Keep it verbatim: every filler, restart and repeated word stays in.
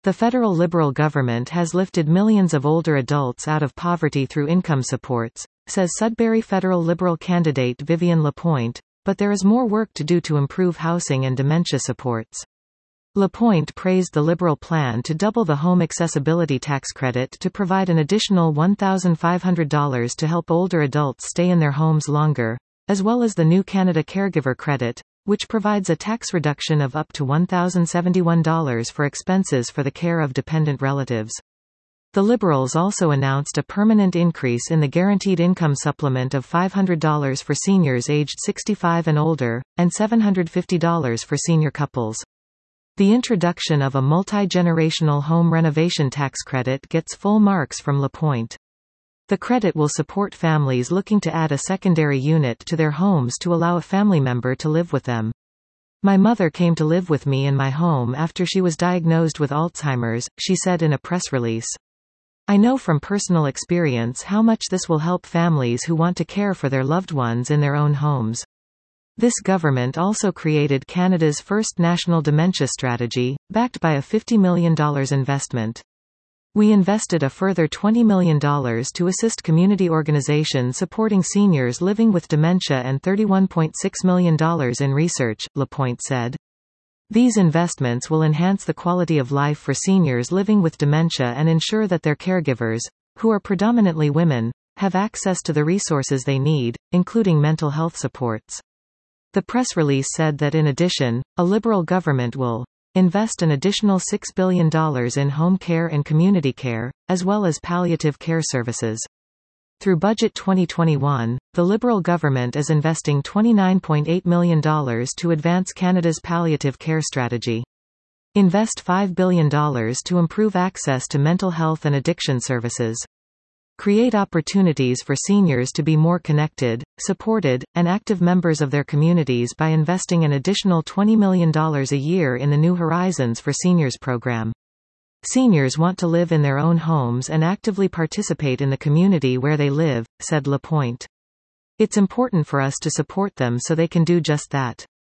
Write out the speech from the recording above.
The federal Liberal government has lifted millions of older adults out of poverty through income supports, says Sudbury federal Liberal candidate Vivian LaPointe, but there is more work to do to improve housing and dementia supports. LaPointe praised the Liberal plan to double the home accessibility tax credit to provide an additional one thousand five hundred dollars to help older adults stay in their homes longer, as well as the new Canada Caregiver Credit, which provides a tax reduction of up to one thousand seventy-one dollars for expenses for the care of dependent relatives. The Liberals also announced a permanent increase in the guaranteed income supplement of five hundred dollars for seniors aged sixty-five and older, and seven hundred fifty dollars for senior couples. The introduction of a multi-generational home renovation tax credit gets full marks from LaPointe. The credit will support families looking to add a secondary unit to their homes to allow a family member to live with them. My mother came to live with me in my home after she was diagnosed with Alzheimer's, she said in a press release. I know from personal experience how much this will help families who want to care for their loved ones in their own homes. This government also created Canada's first national dementia strategy, backed by a fifty million dollars investment. We invested a further twenty million dollars to assist community organizations supporting seniors living with dementia and thirty-one point six million dollars in research, LaPointe said. These investments will enhance the quality of life for seniors living with dementia and ensure that their caregivers, who are predominantly women, have access to the resources they need, including mental health supports. The press release said that in addition, a Liberal government will invest an additional six billion dollars in home care and community care, as well as palliative care services. Through Budget twenty twenty-one, the Liberal government is investing twenty-nine point eight million dollars to advance Canada's palliative care strategy. Invest five billion dollars to improve access to mental health and addiction services. Create opportunities for seniors to be more connected, supported, and active members of their communities by investing an additional twenty million dollars a year in the New Horizons for Seniors program. Seniors want to live in their own homes and actively participate in the community where they live, said LaPointe. It's important for us to support them so they can do just that.